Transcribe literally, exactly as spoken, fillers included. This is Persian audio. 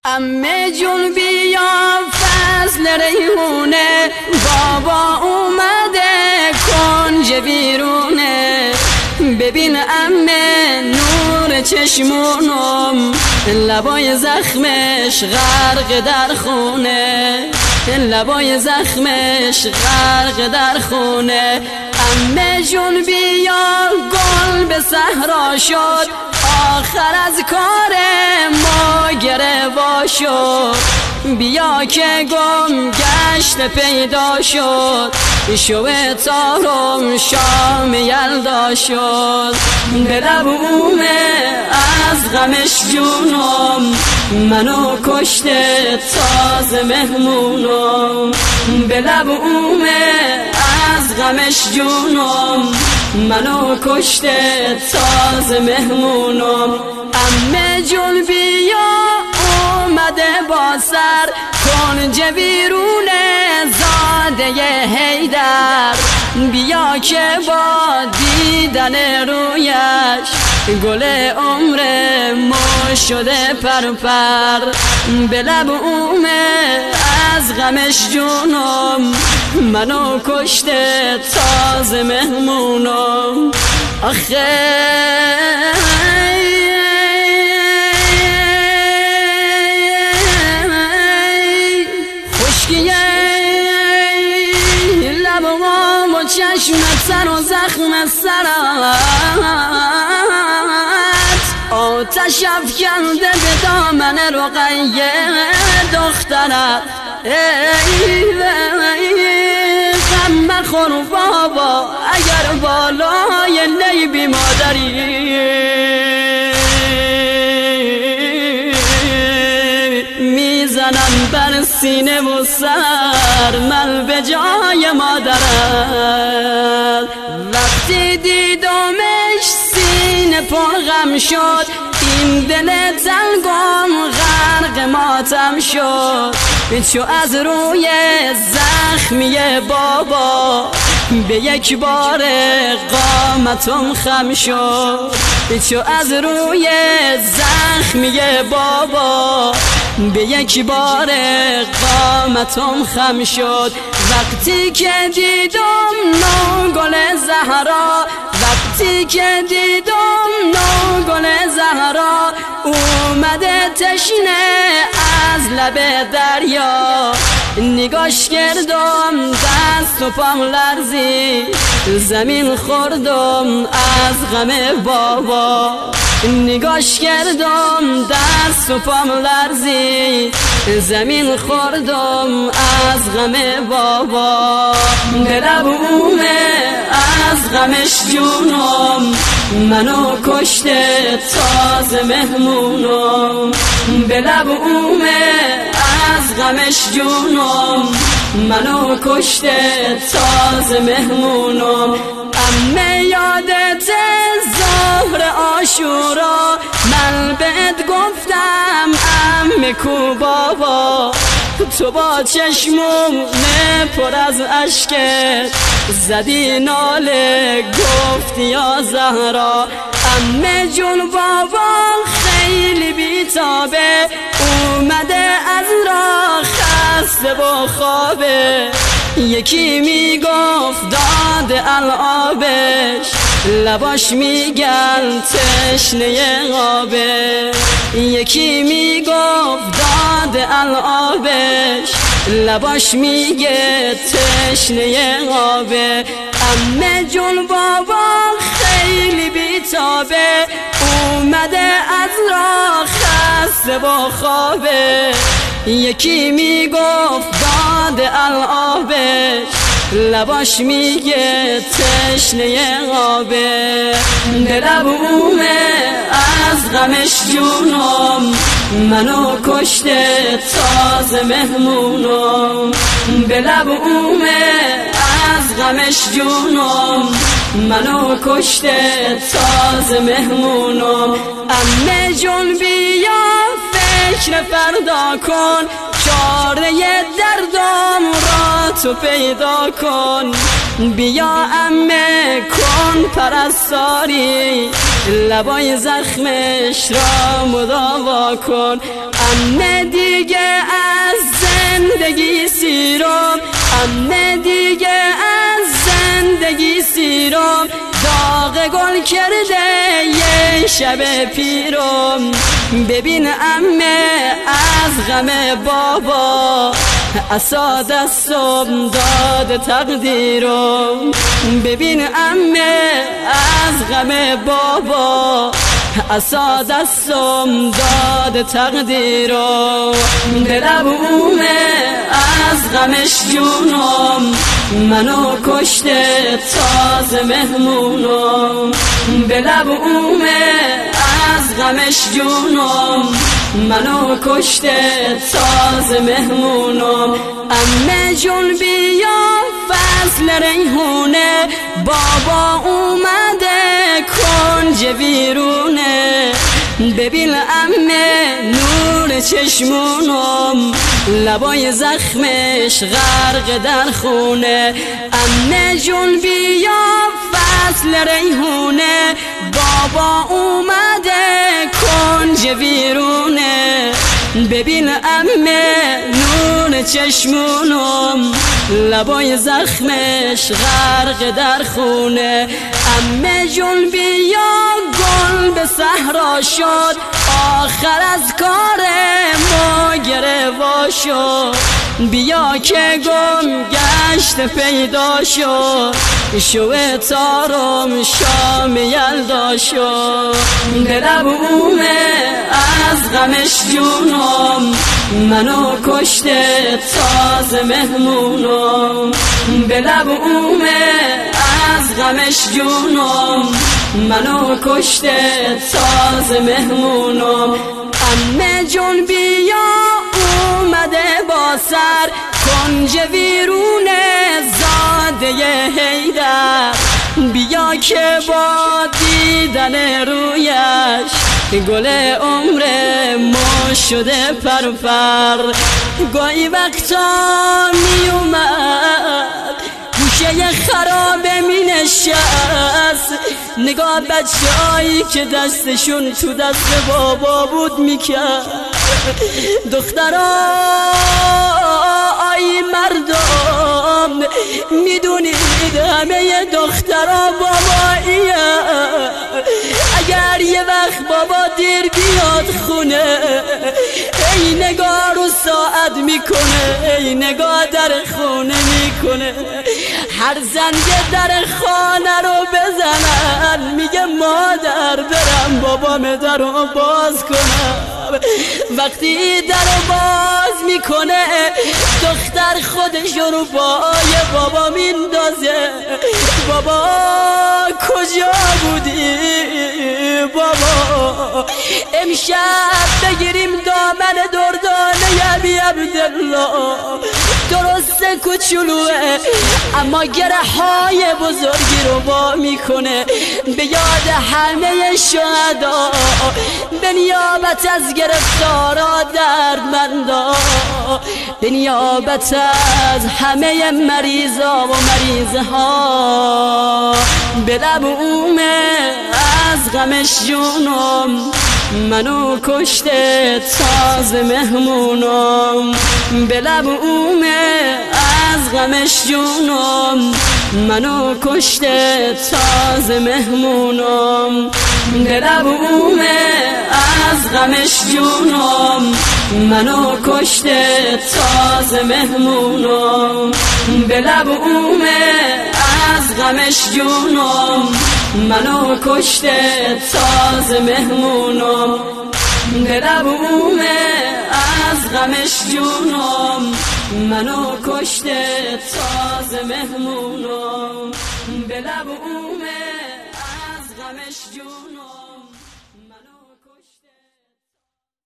امه جون بیا فصل ریحونه، بابا اومده کنج بیرونه. ببین امه نور چشمونم، لبای زخمش غرق در خونه، لبای زخمش غرق در خونه. امه جون بیا گل به صحرا شد، آخر از کار ما گروا شد. بیا که گم گشت پیدا شد، شو تارم شام یلدا شد. به لب اومه از غمش جونم، منو کشته تازه مهمونم. به لب اومه از غمش جونم، منو کشته تازه مهمونم. امه جون بیا اومده با سر کنج بیرونه زاده حیدر. بیا که با دیدن رویش گل عمر ما شده پرپر. به لب اومه از غمش جونم، منو کشته تازه مهمونم. آخه خشکیه لبام و چشمت سر و زخم سرت، آتش افکنده به دامن رقیه دخترت. غم مخور بابا اگر بالای لیبی مادری، میزنم بر سینه و سر من به جای مادرت. وقتی دیدمش سینه پر غم شد، این دل تنگم غرق ماتم شد. چو از روی زخمی بابا به یک بار قامتم خم شد. چو از روی زخمی بابا به یک بار قامتم خم شد. وقتی که دیدم نو گل زهرا، وقتی که دیدم نو گل زهرا، اومده تشنه از لب دریا. نگاش کردم دست و پام لرزی، زمین خوردم از غم بابا. نگاش کردم دست و پام لرزی، زمین خوردم از غم بابا. به لب اومه از غمش جونم، منو کشته تازه مهمونم. به لب اومه از غمش جونم، منو کشته تازه مهمونم. امه یادت ظهر عاشورا، من بهت گفتم امه کو بابا. تو با چشمم پر از اشکت زدی ناله گفتی یا زهرا. امه جون بابا خیلی بیتابه، اومده از راه خسته و خوابه. یکی میگفت داد العابش، لباش میگن تشنه آبه. یکی میگفت داد العابش، لباش میگه تشنه آبه. امه جون بابا خیلی بیتابه، اومده از راه خسته و خوابه. یکی میگفت داد العابش، لباش میگه تشنه آبه. به لب اومه از غمش جونم، منو کشته تازه مهمونم. به لب اومه از غمش جونم، منو کشته تازه مهمونم. امه جون بیا فکر فردا کن، چاره دردم را تو پیدا کن، بیا عمه کن پرستاری، لبای زخمش را مداوا کن. عمه دیگه از زندگی سیرم، عمه دیگه از زندگی سیرم، داغ گل کرده یه شب پیرم. ببین عمه از غم بابا عصا دستم داد تقدیرم. ببین عمه از غم بابا عصا دستم داد تقدیرم. دلم اومه از غمش جونم، منو کشته تازه مهمونم. دلم اومه از غمش جونم، منو کشته تازه مهمونم. عمه جون بیا فصل ریحونه، بابا اومده کنج ویرونه. ببین عمه نور چشمونم، لبای زخمش غرق در خونه. عمه جون بیا فصل ریحونه، بابا اومده کنج ویرونه. ببین عمه نور چشمونم، لبای زخمش غرق در خونه. عمه جون بیا گل به صحرا شد، آخر از کار ما گروا شد. بیا که گم گشت پیدا شد، شو تارم شام یلدا شد. دلم اومه از غمش جونم، منو کشته تازه مهمونم. دلم اومه از غمش جونم، منو کشته تازه مهمونم. عمه جون بیا اومده با سر کنج ویرونه زاده حیدر. بیا که با دیدن رویش گل عمر ما شده پرپر. گاهی وقتا می اومد گوشه خرابه می نشست، نگاه بچه هایی که دستشون تو دست بابا بود می کرد. دخترای مردم میدونید همه دخترها باباییه. اگر یه وقت بابا دیر بیاد خونه، ای نگاه رو ساعت میکنه، ای نگاه در خونه میکنه. هر زنگ در خانه رو بزنن میگه مادر برم بابام در رو باز کنم. وقتی در رو باز میکنه دختر خودش رو پای بابا میندازه. بابا کجا بودی بابا؟ امشب بگیریم دامن دردانه ابی عبدالله. درسته کوچولوه اما گره های بزرگی رو با میکنه. به یاد همه شهدا، به نیابت از گرفتارا دردمندا، به نیابت از همه مریضا و مریض ها. به لب اومه از غمش جونم، منو کشته تازه مهمونم. به لب اومه از غمش جونم، منو کشته تازه مهمونم. به لب اومه از غمش جونم، منو کشته تازه مهمونم. به لب اومه از غمش جونم، منو کشته تازه مهمونم. به لب اومه از غمش جونم، منو کشته تازه مهمونم. به لب اومه از غمش جونم.